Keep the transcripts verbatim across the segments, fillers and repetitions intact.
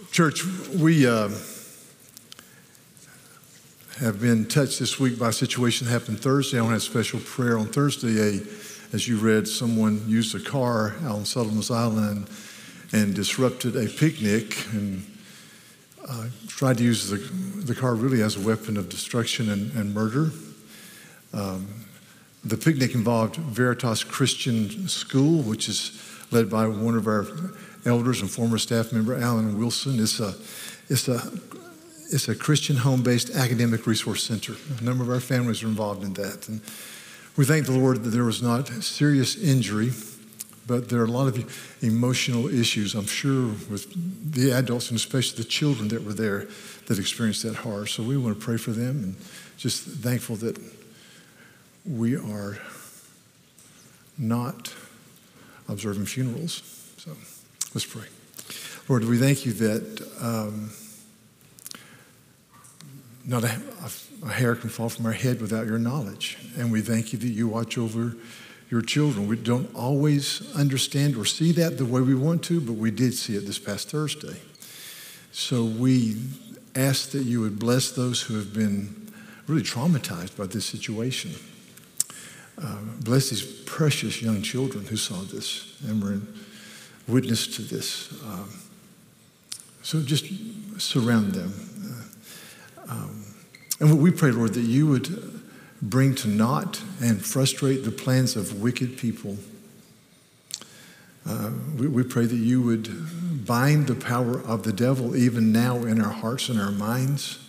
Church, we uh, have been touched this week by a situation that happened Thursday. I want to have special prayer on Thursday. A, as you read, someone used a car out on Sullivan's Island and, and disrupted a picnic and uh, tried to use the, the car really as a weapon of destruction and, and murder. Um, the picnic involved Veritas Christian School, which is led by one of our elders and former staff member, Alan Wilson. It's a, it's a, it's a Christian home-based academic resource center. A number of our families are involved in that. And we thank the Lord that there was not serious injury, but there are a lot of emotional issues, I'm sure, with the adults and especially the children that were there that experienced that horror. So we want to pray for them and just thankful that we are not observing funerals. So let's pray. Lord, we thank you that um, not a, a hair can fall from our head without your knowledge. And we thank you that you watch over your children. We don't always understand or see that the way we want to, but we did see it this past Thursday. So we ask that you would bless those who have been really traumatized by this situation. Uh, bless these precious young children who saw this and were in witness to this. Um, so just surround them. Uh, um, and we pray, Lord, that you would bring to naught and frustrate the plans of wicked people. Uh, we, we pray that you would bind the power of the devil even now in our hearts and our minds,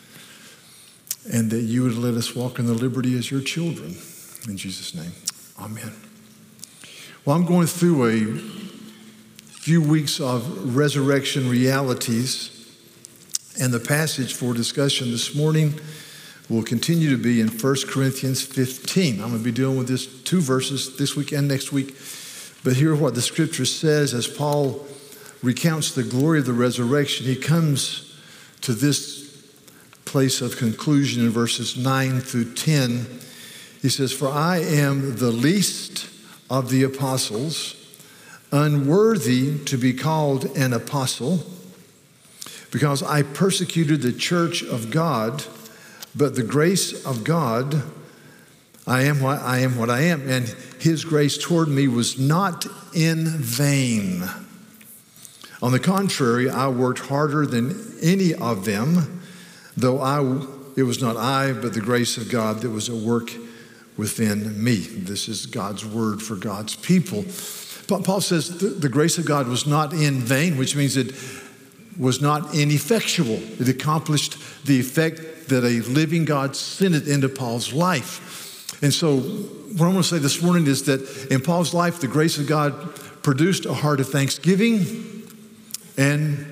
and that you would let us walk in the liberty as your children. In Jesus' name, amen. Well, I'm going through a few weeks of resurrection realities, and the passage for discussion this morning will continue to be in First Corinthians fifteen. I'm going to be dealing with this two verses this week and next week, but hear what the scripture says as Paul recounts the glory of the resurrection. He comes to this place of conclusion in verses nine through ten. He says, "For I am the least of the apostles, unworthy to be called an apostle, because I persecuted the church of God, but the grace of God, I am what I am what I am, and his grace toward me was not in vain. On the contrary, I worked harder than any of them, though I it was not I, but the grace of God that was at work within me." This is God's word for God's people. But Paul says the, the grace of God was not in vain, which means it was not ineffectual. It accomplished the effect that a living God sent it into Paul's life. And so what I want to say this morning is that in Paul's life, the grace of God produced a heart of thanksgiving and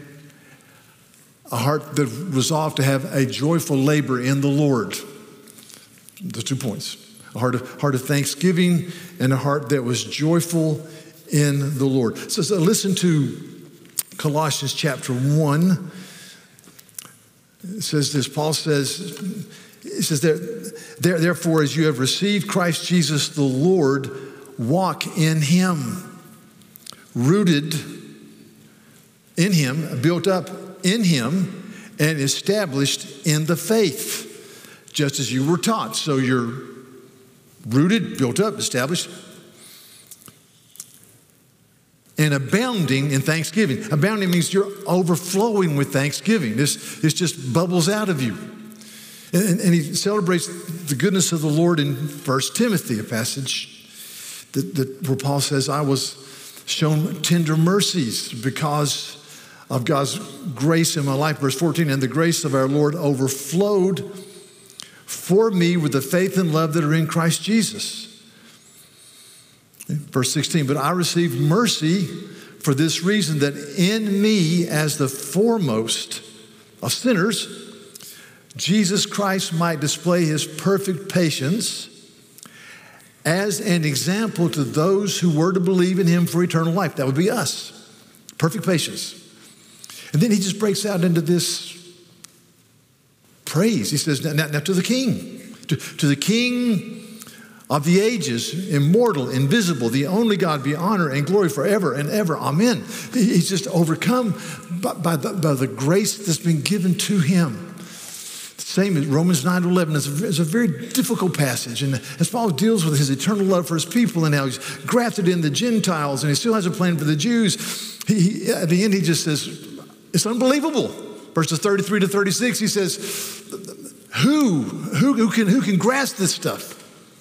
a heart that resolved to have a joyful labor in the Lord. The two points. A heart of, heart of thanksgiving and a heart that was joyful in the Lord. So, so listen to Colossians chapter one. It says this, Paul says, he says, there, there, therefore, as you have received Christ Jesus the Lord, walk in him, rooted in him, built up in him, and established in the faith, just as you were taught. So you're rooted, built up, established, and abounding in thanksgiving. Abounding means you're overflowing with thanksgiving. This, this just bubbles out of you. And, and he celebrates the goodness of the Lord in First Timothy, a passage that, that where Paul says, I was shown tender mercies because of God's grace in my life. Verse fourteen, and the grace of our Lord overflowed for me with the faith and love that are in Christ Jesus. Verse sixteen, but I received mercy for this reason, that in me as the foremost of sinners, Jesus Christ might display his perfect patience as an example to those who were to believe in him for eternal life. That would be us. Perfect patience. And then he just breaks out into this praise. He says, now, now to the King, to, to the King of the ages, immortal, invisible, the only God, be honor and glory forever and ever. Amen. He's just overcome by, by, the, by the grace that's been given to him. The same as Romans nine eleven is a, is a very difficult passage. And as Paul deals with his eternal love for his people and how he's grafted in the Gentiles and he still has a plan for the Jews, he, he, at the end he just says, it's unbelievable. Verses thirty-three to thirty-six, he says, who, who, who, can, who can grasp this stuff?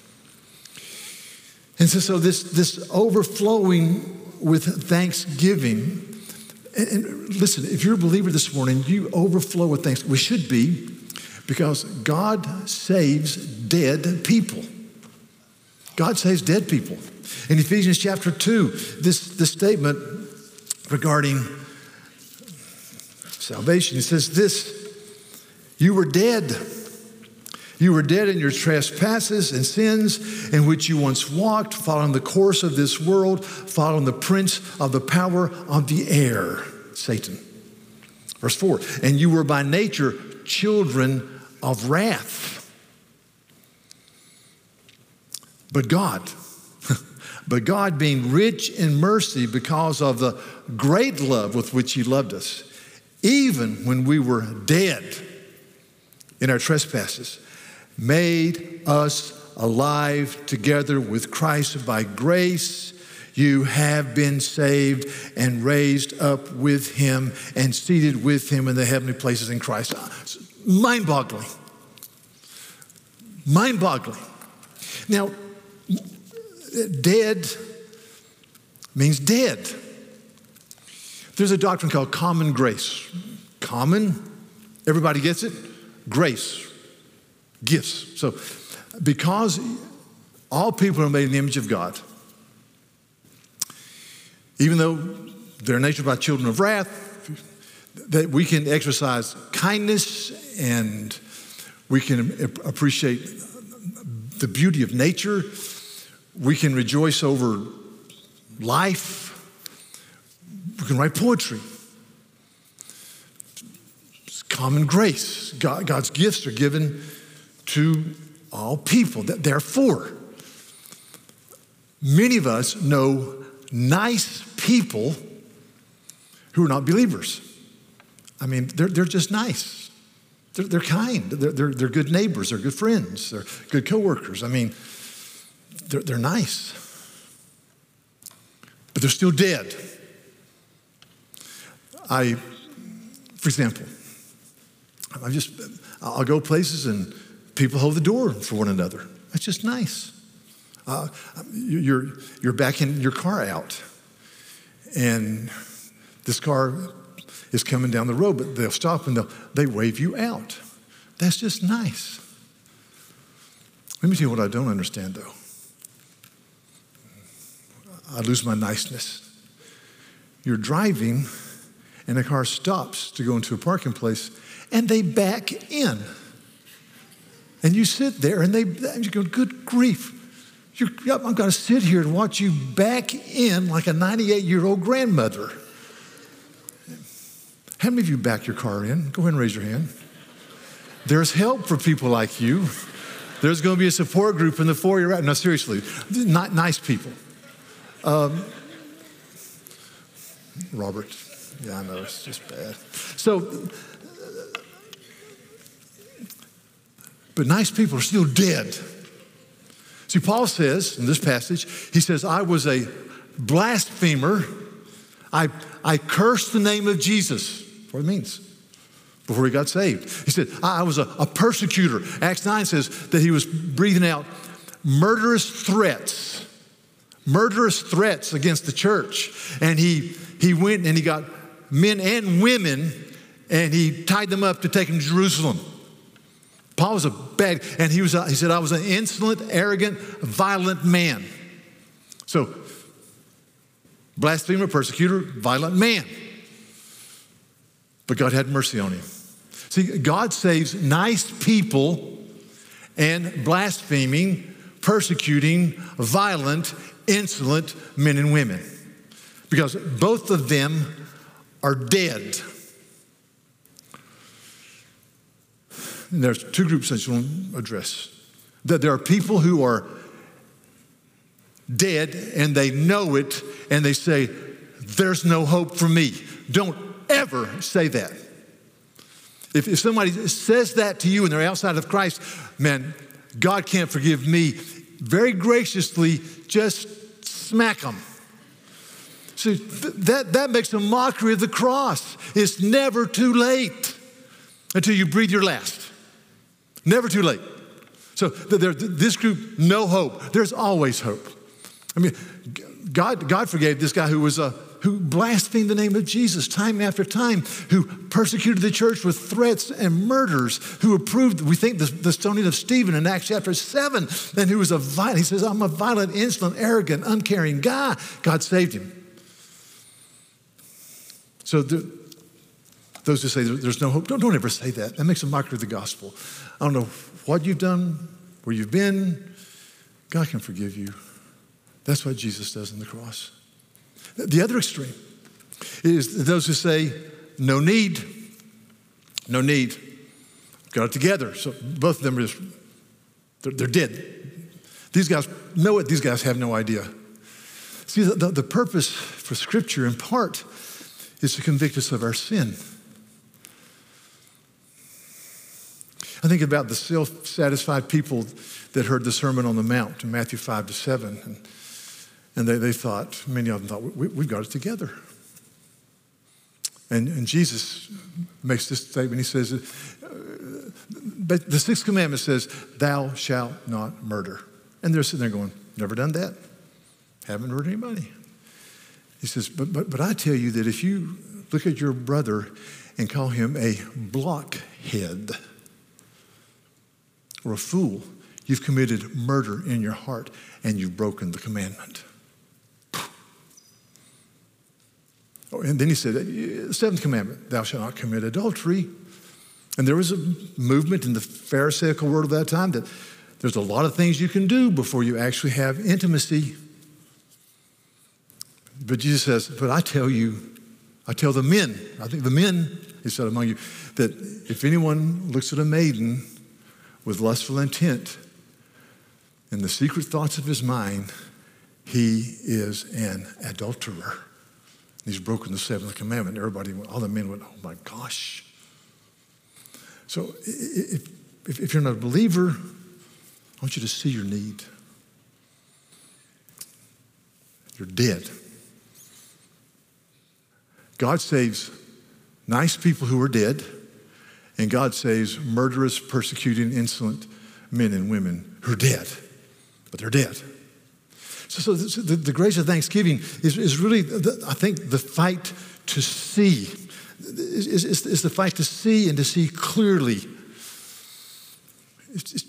And so, so this, this overflowing with thanksgiving, and, and listen, if you're a believer this morning, you overflow with thanks. We should be, because God saves dead people. God saves dead people. In Ephesians chapter two, this, this statement regarding salvation, he says this, you were dead. You were dead in your trespasses and sins in which you once walked, following the course of this world, following the prince of the power of the air, Satan. Verse four, and you were by nature children of wrath. But God, but God being rich in mercy because of the great love with which he loved us, even when we were dead in our trespasses, made us alive together with Christ. By grace you have been saved and raised up with him and seated with him in the heavenly places in Christ. Mind-boggling. Mind-boggling. Now, dead means dead. There's a doctrine called common grace. Common, everybody gets it. Grace. Gifts. So, because all people are made in the image of God, even though they're nature by children of wrath, that we can exercise kindness and we can appreciate the beauty of nature. We can rejoice over life. We can write poetry. It's common grace. God, God's gifts are given to all people. Therefore, many of us know nice people who are not believers. I mean, they're, they're just nice. They're, they're kind. They're, they're, they're good neighbors. They're good friends. They're good coworkers. I mean, they're, they're nice. But they're still dead. I, for example, I just, I'll go places and people hold the door for one another. That's just nice. Uh, you're, you're backing your car out, and this car is coming down the road, but they'll stop and they'll, they wave you out. That's just nice. Let me tell you what I don't understand, though. I lose my niceness. You're driving, and a car stops to go into a parking place, and they back in. And you sit there and they, and you go, good grief. You're, I'm going to sit here and watch you back in like a ninety-eight-year-old grandmother. How many of you back your car in? Go ahead and raise your hand. There's help for people like you. There's going to be a support group in the foyer. No, seriously, not nice people. Um, Robert, yeah, I know, it's just bad. So, but nice people are still dead. See, Paul says in this passage, he says, I was a blasphemer. I, I cursed the name of Jesus. That's what it means. Before he got saved. He said, I, I was a, a persecutor. Acts nine says that he was breathing out murderous threats. Murderous threats against the church. And he, he went and he got men and women and he tied them up to take them to Jerusalem. Paul was a bad, and he was. A, he said, I was an insolent, arrogant, violent man. So, blasphemer, persecutor, violent man. But God had mercy on him. See, God saves nice people and blaspheming, persecuting, violent, insolent men and women. Because both of them are dead. And there's two groups I just want to address. That there are people who are dead, and they know it, and they say, there's no hope for me. Don't ever say that. If, if somebody says that to you and they're outside of Christ, man, God can't forgive me. Very graciously, just smack them. See, th- that, that makes a mockery of the cross. It's never too late until you breathe your last. Never too late. So th- there, this group, no hope. There's always hope. I mean, God, God forgave this guy who was a who blasphemed the name of Jesus time after time, who persecuted the church with threats and murders, who approved, we think, the, the stoning of Stephen in Acts chapter seven, and who was a violent, he says, I'm a violent, insolent, arrogant, uncaring guy. God saved him. So the, those who say there's no hope, don't, don't ever say that. That makes a mockery of the gospel. I don't know what you've done, where you've been. God can forgive you. That's what Jesus does on the cross. The other extreme is those who say, no need, no need. Got it together. So both of them are just, they're, they're dead. These guys know it. These guys have no idea. See, the, the, the purpose for Scripture in part is to convict us of our sin. I think about the self-satisfied people that heard the Sermon on the Mount in Matthew five to seven. And, And they, they thought, many of them thought, we, we've got it together. And, and Jesus makes this statement. He says, uh, but the sixth commandment says, thou shalt not murder. And they're sitting there going, never done that. Haven't murdered anybody. He says, but, but, but I tell you that if you look at your brother and call him a blockhead or a fool, you've committed murder in your heart and you've broken the commandment. Oh, and then he said, seventh commandment, thou shalt not commit adultery. And there was a movement in the Pharisaical world of that time that there's a lot of things you can do before you actually have intimacy. But Jesus says, but I tell you, I tell the men, I think the men, he said among you, that if anyone looks at a maiden with lustful intent in the secret thoughts of his mind, he is an adulterer. He's broken the seventh commandment. Everybody, all the men went, oh my gosh. So if, if, if you're not a believer, I want you to see your need. You're dead. God saves nice people who are dead, and God saves murderous, persecuting, insolent men and women who are dead, but they're dead. So, so the, the grace of thanksgiving is, is really, the, I think, the fight to see. Is, is, is the fight to see and to see clearly. It's, it's,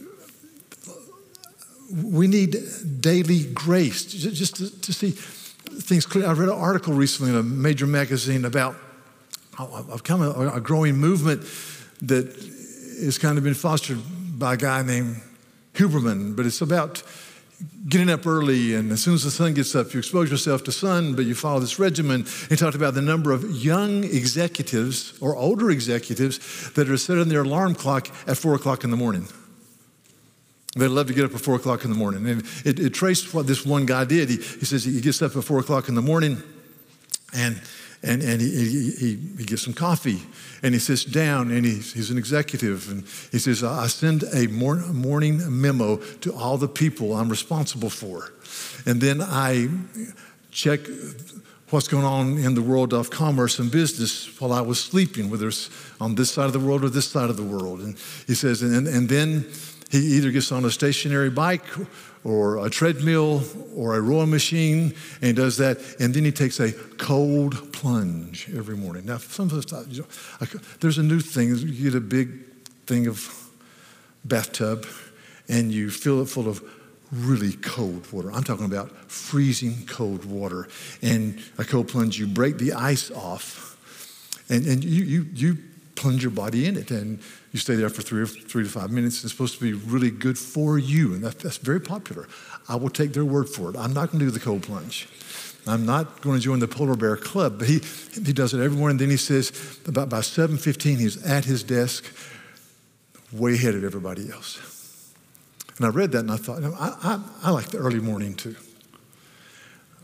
we need daily grace just, just to, to see things clearly. I read an article recently in a major magazine about a, kind of a, a growing movement that has kind of been fostered by a guy named Huberman, but it's about getting up early, and as soon as the sun gets up, you expose yourself to sun, but you follow this regimen. He talked about the number of young executives or older executives that are setting their alarm clock at four o'clock in the morning. They love to get up at four o'clock in the morning. And it, it traced what this one guy did. He, he says he gets up at four o'clock in the morning, and And, and he, he, he gets some coffee, and he sits down, and he, he's an executive, and he says, I send a morning memo to all the people I'm responsible for. And then I check what's going on in the world of commerce and business while I was sleeping, whether it's on this side of the world or this side of the world. And he says, and, and then he either gets on a stationary bike or a treadmill or a rowing machine, and he does that, and then he takes a cold plunge every morning. Now, some of us, you know, there's a new thing. You get a big thing of bathtub, and you fill it full of really cold water. I'm talking about freezing cold water. And a cold plunge, you break the ice off, and, and you, you, you plunge your body in it, and you stay there for three or three to five minutes. It's supposed to be really good for you, and that, that's very popular. I will take their word for it. I'm not going to do the cold plunge. I'm not going to join the Polar Bear Club, but he he does it every morning. Then he says about by seven fifteen, he's at his desk, way ahead of everybody else. And I read that, and I thought, you know, I, I, I like the early morning too.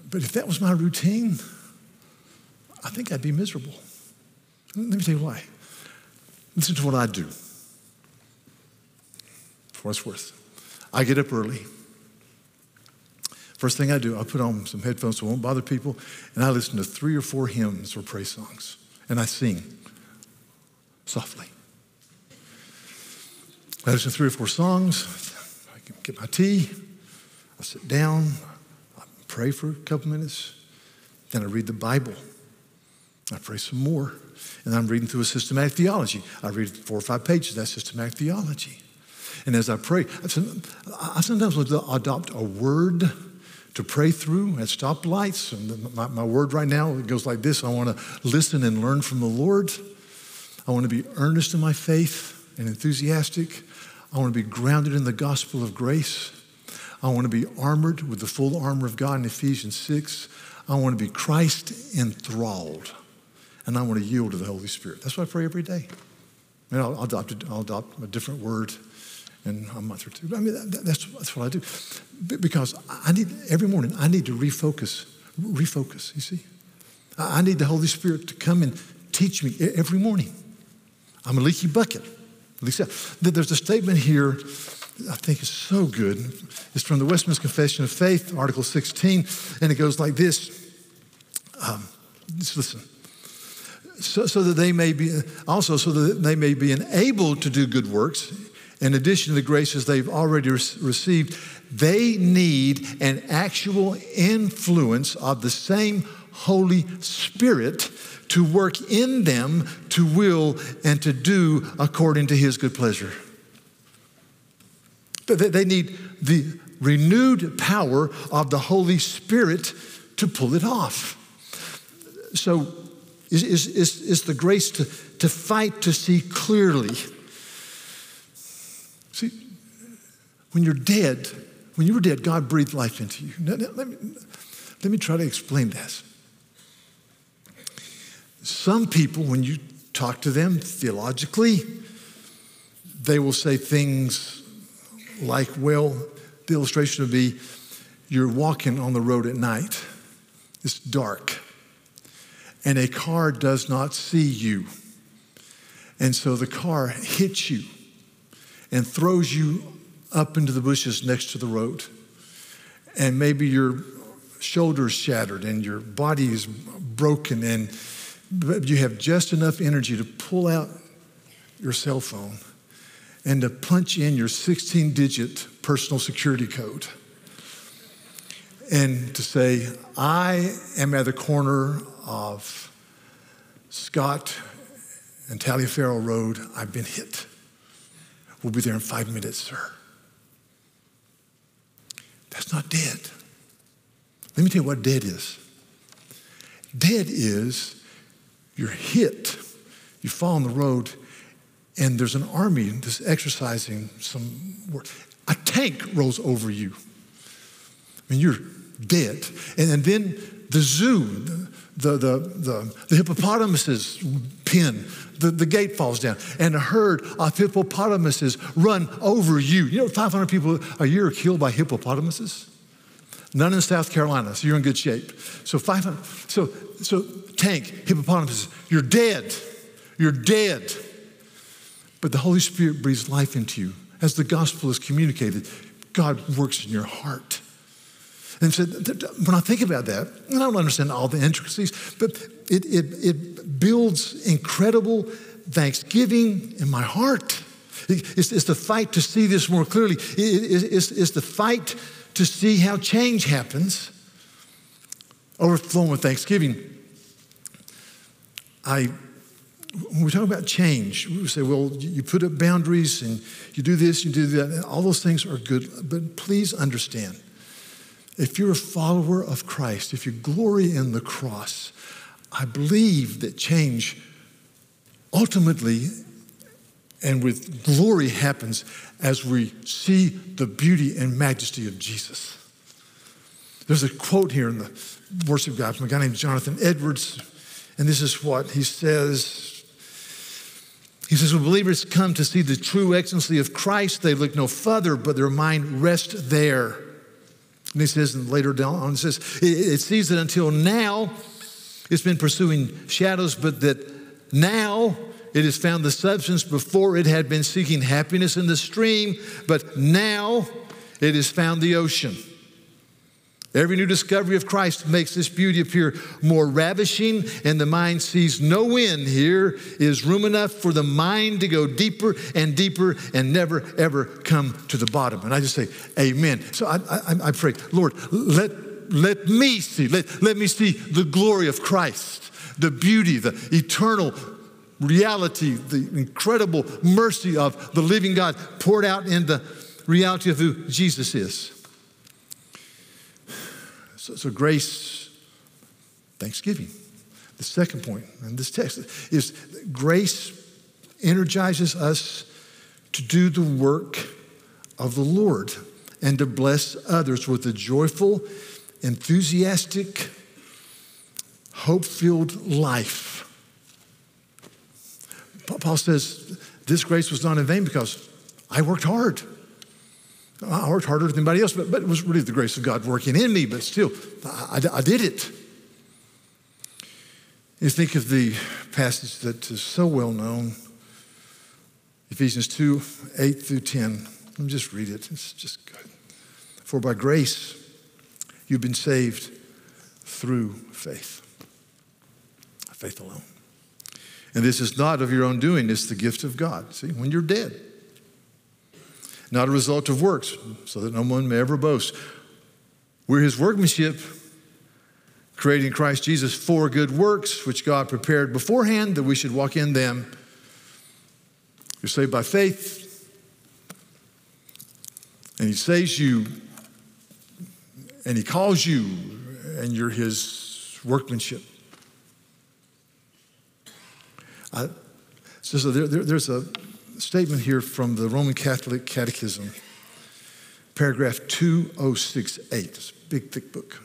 But if that was my routine, I think I'd be miserable. Let me tell you why. Listen to what I do. For what it's worth. I get up early. First thing I do, I put on some headphones so I won't bother people, and I listen to three or four hymns or praise songs, and I sing softly. I listen to three or four songs. I can get my tea. I sit down. I pray for a couple minutes. Then I read the Bible. I pray some more. And I'm reading through a systematic theology. I read four or five pages of that systematic theology. And as I pray, I sometimes will adopt a word to pray through at stoplights. And my, my word right now, it goes like this. I want to listen and learn from the Lord. I want to be earnest in my faith and enthusiastic. I want to be grounded in the gospel of grace. I want to be armored with the full armor of God in Ephesians six. I want to be Christ enthralled. And I want to yield to the Holy Spirit. That's what I pray every day. And I'll, I'll, adopt, a, I'll adopt a different word in a month or two. I mean, that, that's, that's what I do. Because I need, every morning, I need to refocus, refocus, you see. I need the Holy Spirit to come and teach me every morning. I'm a leaky bucket. At least there's a statement here I think is so good. It's from the Westminster Confession of Faith, Article sixteen, and it goes like this. Um, just listen. So, so that they may be, also so that they may be enabled to do good works, in addition to the graces they've already re- received, they need an actual influence of the same Holy Spirit to work in them to will and to do according to his good pleasure. They need the renewed power of the Holy Spirit to pull it off. So is, is, is, is the grace to, to fight to see clearly. See, when you're dead, when you were dead, God breathed life into you. Now, now, let me, let me try to explain this. Some people, when you talk to them theologically, they will say things like, well, the illustration would be, you're walking on the road at night. It's dark. And a car does not see you. And so the car hits you and throws you up into the bushes next to the road. And maybe your shoulder's shattered and your body is broken, and you have just enough energy to pull out your cell phone and to punch in your sixteen-digit personal security code and to say, I am at the corner of Scott and Taliaferro Road. I've been hit. We'll be there in five minutes, sir. That's not dead. Let me tell you what dead is. Dead is you're hit, you fall on the road, and there's an army that's exercising some work. A tank rolls over you. I mean, you're dead. And, and then the zoo, the, the, the, the hippopotamus's pen, the, the gate falls down, and a herd of hippopotamuses run over you. You know, five hundred people a year are killed by hippopotamuses? None in South Carolina, so you're in good shape. So five hundred, so, so tank, hippopotamuses, you're dead. You're dead. But the Holy Spirit breathes life into you. As the gospel is communicated, God works in your heart. And so when I think about that, and I don't understand all the intricacies, but it, it, it builds incredible thanksgiving in my heart. It's, it's the fight to see this more clearly. It, it's, it's the fight to see how change happens, overflowing with thanksgiving. I, when we talk about change, we say, well, you put up boundaries and you do this, you do that, and all those things are good. But please understand, if you're a follower of Christ, if you glory in the cross, I believe that change ultimately and with glory happens as we see the beauty and majesty of Jesus. There's a quote here in the worship guide from a guy named Jonathan Edwards, and this is what he says. He says, when believers come to see the true excellency of Christ, they look no further, but their mind rests there. And he says, and later down on, it says, it, it sees that until now, it's been pursuing shadows, but that now it has found the substance. Before it had been seeking happiness in the stream, but now it has found the ocean. Every new discovery of Christ makes this beauty appear more ravishing, and the mind sees no end. Here is room enough for the mind to go deeper and deeper and never, ever come to the bottom. And I just say, amen. So I, I, I pray, Lord, let, let me see, let, let me see the glory of Christ, the beauty, the eternal reality, the incredible mercy of the living God poured out in the reality of who Jesus is. So, so grace, thanksgiving. The second point in this text is grace energizes us to do the work of the Lord and to bless others with a joyful, enthusiastic, hope-filled life. Paul says this grace was not in vain because I worked hard. I worked harder than anybody else, but, but it was really the grace of God working in me, but still, I, I did it. You think of the passage that is so well known, Ephesians two, eight through ten. Let me just read it. It's just good. For by grace you've been saved through faith. Faith alone. And this is not of your own doing, it's the gift of God. See, when you're dead. Not a result of works, so that no one may ever boast. We're his workmanship, created in Christ Jesus for good works, which God prepared beforehand that we should walk in them. You're saved by faith, and he saves you, and he calls you, and you're his workmanship. I, so there, there, there's a statement here from the Roman Catholic Catechism, paragraph two oh six eight. It's a big, thick book.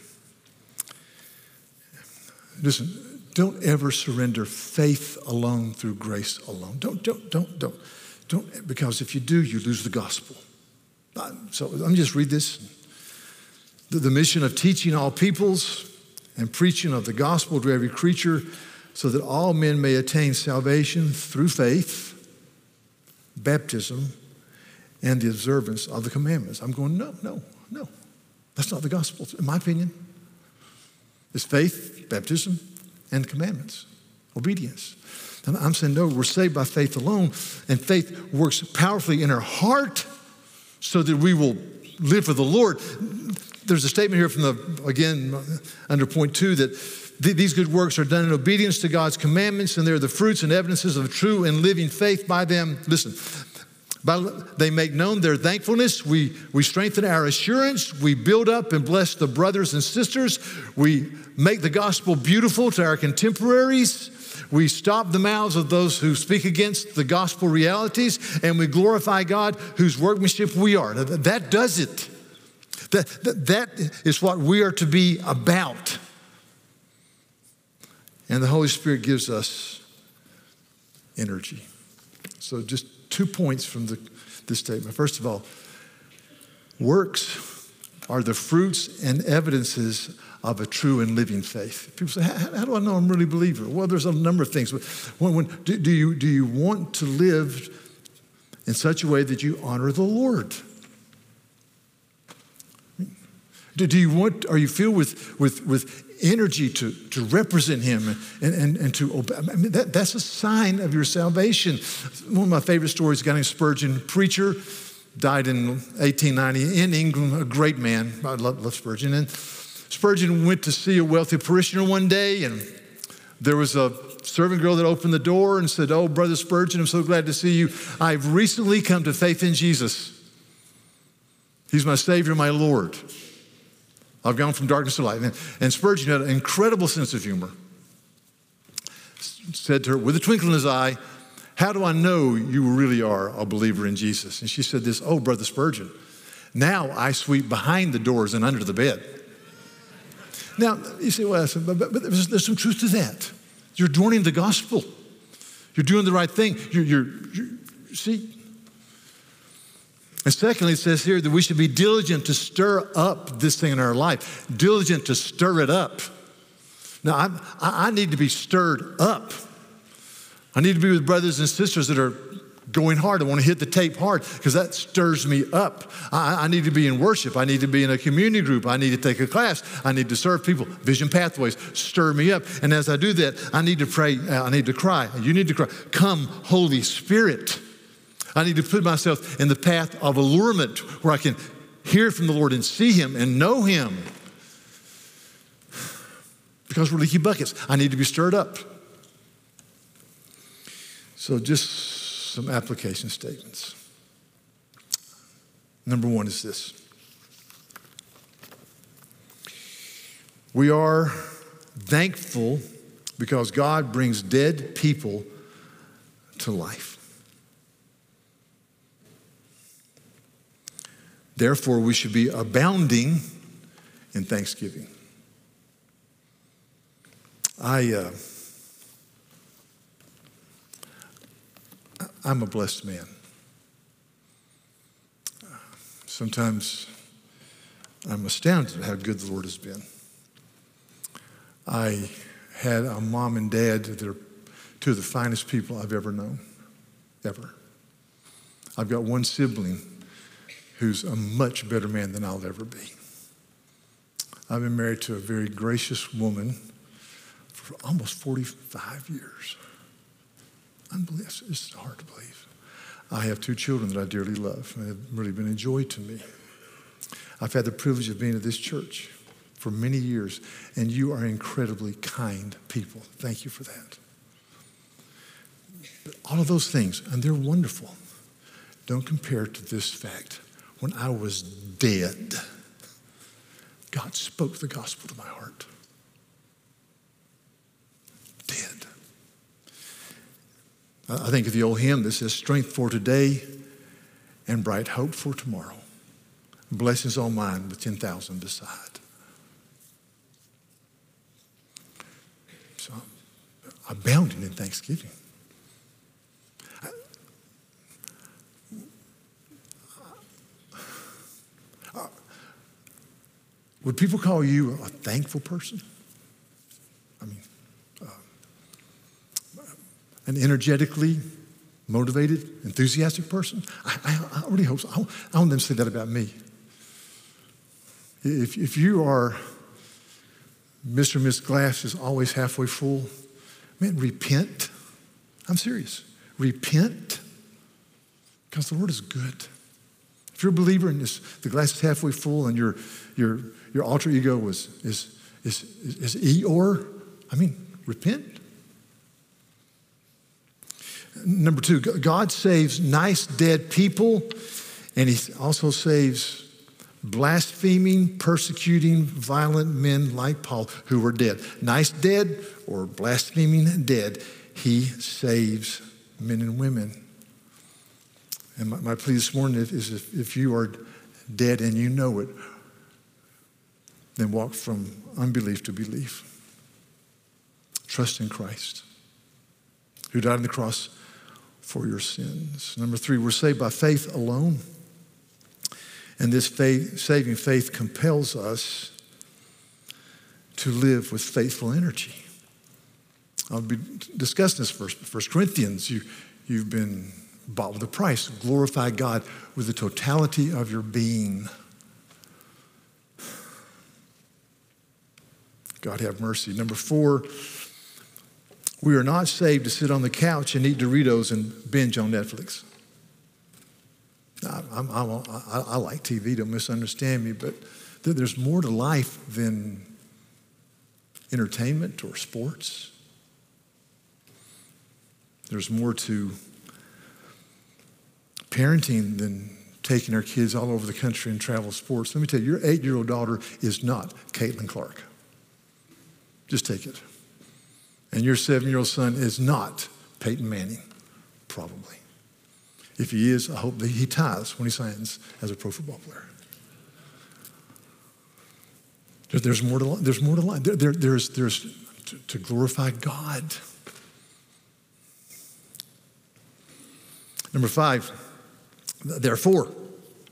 Listen, don't ever surrender faith alone through grace alone. Don't, don't, don't, don't, don't, because if you do, you lose the gospel. So let me just read this. The, the mission of teaching all peoples and preaching of the gospel to every creature, so that all men may attain salvation through faith, baptism, and the observance of the commandments. I'm going, no, no, no. That's not the gospel, in my opinion. It's faith, baptism, and commandments, obedience. And I'm saying, no, we're saved by faith alone, and faith works powerfully in our heart so that we will live for the Lord. There's a statement here from the, again, under point two, that these good works are done in obedience to God's commandments, and they're the fruits and evidences of true and living faith by them. Listen, by, they make known their thankfulness. We, we strengthen our assurance. We build up and bless the brothers and sisters. We make the gospel beautiful to our contemporaries. We stop the mouths of those who speak against the gospel realities, and we glorify God, whose workmanship we are. That, that does it. That, that, that is what we are to be about. And the Holy Spirit gives us energy. So just two points from the, this statement. First of all, works are the fruits and evidences of a true and living faith. People say, how, how do I know I'm really a believer? Well, there's a number of things. When, when, do, do, you, do you want to live in such a way that you honor the Lord? Do, do you want, are you filled with, with, with energy to, to represent him and, and, and to obey? I mean, that, that's a sign of your salvation. One of my favorite stories, a guy named Spurgeon, preacher, died in eighteen ninety in England, a great man. I love, love Spurgeon. And Spurgeon went to see a wealthy parishioner one day, and there was a servant girl that opened the door and said, "Oh, Brother Spurgeon, I'm so glad to see you. I've recently come to faith in Jesus. He's my Savior, my Lord. I've gone from darkness to light." And, and Spurgeon had an incredible sense of humor. Said to her, with a twinkle in his eye, "How do I know you really are a believer in Jesus?" And she said this, "Oh, Brother Spurgeon, now I sweep behind the doors and under the bed." Now, you say, well, but, but there's, there's some truth to that. You're adorning the gospel. You're doing the right thing. You're, you're, you're see, And secondly, it says here that we should be diligent to stir up this thing in our life, diligent to stir it up. Now, I'm, I need to be stirred up. I need to be with brothers and sisters that are going hard. I want to hit the tape hard because that stirs me up. I, I need to be in worship. I need to be in a community group. I need to take a class. I need to serve people. Vision Pathways stir me up. And as I do that, I need to pray. I need to cry. You need to cry. Come, Holy Spirit. I need to put myself in the path of allurement where I can hear from the Lord and see Him and know Him. Because we're leaky buckets. I need to be stirred up. So just some application statements. Number one is this. We are thankful because God brings dead people to life. Therefore, we should be abounding in thanksgiving. I, uh, I'm a blessed man. Sometimes I'm astounded at how good the Lord has been. I had a mom and dad that are two of the finest people I've ever known, ever. I've got one sibling who's a much better man than I'll ever be. I've been married to a very gracious woman for almost forty-five years. Unbelievable. It's hard to believe. I have two children that I dearly love, and they've really been a joy to me. I've had the privilege of being at this church for many years, and you are incredibly kind people. Thank you for that. But all of those things, and they're wonderful, don't compare to this fact. When I was dead, God spoke the gospel to my heart. Dead. I think of the old hymn that says, strength for today and bright hope for tomorrow. Blessings all mine with ten thousand beside. So I'm abounding in thanksgiving. Would people call you a thankful person? I mean, uh, an energetically motivated, enthusiastic person? I, I, I really hope so. I, I want them to say that about me. If, if you are Mister or Miss Glass is always halfway full, man, repent. I'm serious. Repent, because the Lord is good. If you're a believer and this, the glass is halfway full and your your your alter ego was is is is, is Eeyore, I mean, repent. Number two, God saves nice dead people, and He also saves blaspheming, persecuting, violent men like Paul who were dead. Nice dead or blaspheming dead, He saves men and women. And my, my plea this morning is if, if you are dead and you know it, then walk from unbelief to belief. Trust in Christ, who died on the cross for your sins. Number three, we're saved by faith alone. And this faith, saving faith compels us to live with faithful energy. I'll be discussing this first. First Corinthians, you, you've been bought with a price. Glorify God with the totality of your being. God have mercy. Number four, we are not saved to sit on the couch and eat Doritos and binge on Netflix. I, I'm, I'm, I, I like T V, don't misunderstand me, but there's more to life than entertainment or sports. There's more to parenting than taking our kids all over the country and travel sports. Let me tell you, your eight-year-old daughter is not Caitlin Clark. Just take it. And your seven-year-old son is not Peyton Manning, probably. If he is, I hope that he ties when he signs as a pro football player. There, there's more to there's more to life. There, there, there's there's to, to glorify God. Number five, therefore,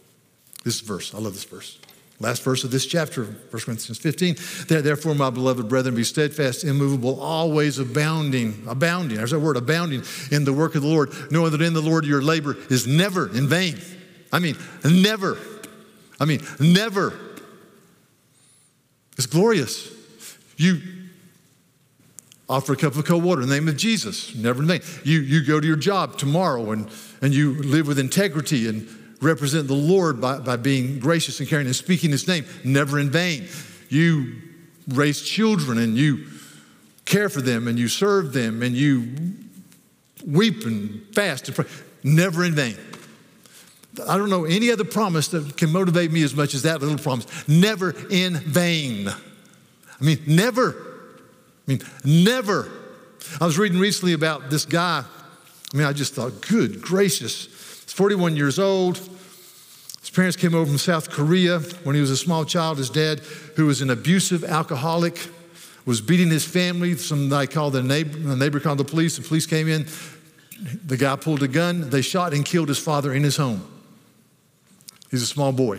This verse, I love this verse. Last verse of this chapter, First Corinthians fifteen. Therefore, my beloved brethren, be steadfast, immovable, always abounding, abounding, there's that word, abounding in the work of the Lord, knowing that in the Lord your labor is never in vain. I mean, never. I mean, never. It's glorious. You offer a cup of cold water in the name of Jesus, never in vain. You, you go to your job tomorrow and, and you live with integrity and represent the Lord by, by being gracious and caring and speaking his name, never in vain. You raise children and you care for them and you serve them and you weep and fast and pray, never in vain. I don't know any other promise that can motivate me as much as that little promise. Never in vain. I mean, never. I mean, never. I was reading recently about this guy. I mean, I just thought, good gracious. He's forty-one years old. His parents came over from South Korea when he was a small child. His dad, who was an abusive alcoholic, was beating his family. Some guy called the neighbor, the neighbor called the police. The police came in. The guy pulled a gun. They shot and killed his father in his home. He's a small boy.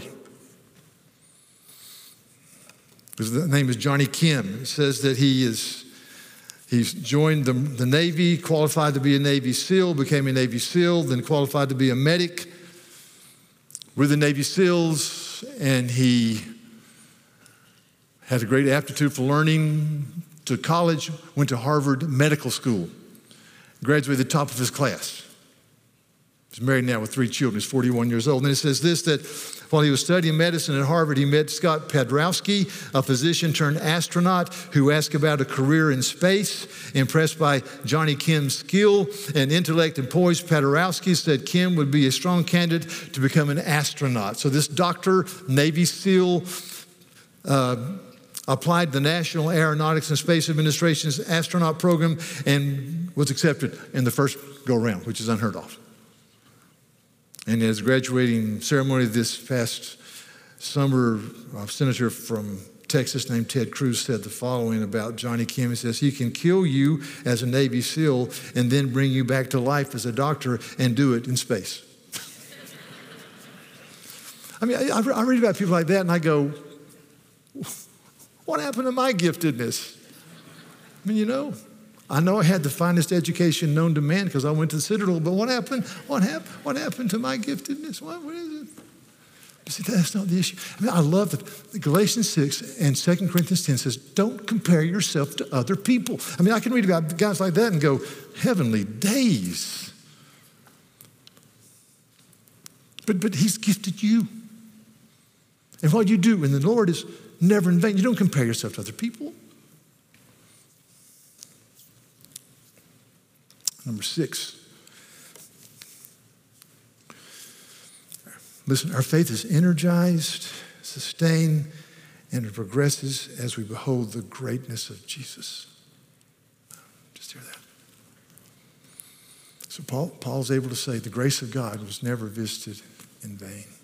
His name is Johnny Kim. It says that he is, he's joined the, the Navy, qualified to be a Navy SEAL, became a Navy SEAL, then qualified to be a medic with the Navy SEALs, and he had a great aptitude for learning, to college, went to Harvard Medical School, graduated the top of his class. He's married now with three children. He's forty-one years old. And it says this, that while he was studying medicine at Harvard, he met Scott Podrowski, a physician turned astronaut who asked about a career in space. Impressed by Johnny Kim's skill and intellect and poise, Podrowski said Kim would be a strong candidate to become an astronaut. So this doctor, Navy SEAL, uh, applied to the National Aeronautics and Space Administration's astronaut program and was accepted in the first go-round, which is unheard of. And at his graduating ceremony this past summer, a senator from Texas named Ted Cruz said the following about Johnny Kim. He says, he can kill you as a Navy SEAL and then bring you back to life as a doctor and do it in space. I mean, I, I read about people like that and I go, what happened to my giftedness? I mean, you know, I know I had the finest education known to man because I went to the Citadel, but what happened? What happened? What happened to my giftedness? What, what is it? You see, that's not the issue. I mean, I love that Galatians six and Second Corinthians ten says, don't compare yourself to other people. I mean, I can read about guys like that and go, heavenly days. But, but he's gifted you. And what you do in the Lord is never in vain. You don't compare yourself to other people. Number six. Listen, our faith is energized, sustained, and it progresses as we behold the greatness of Jesus. Just hear that. So Paul, Paul's able to say the grace of God was never visited in vain.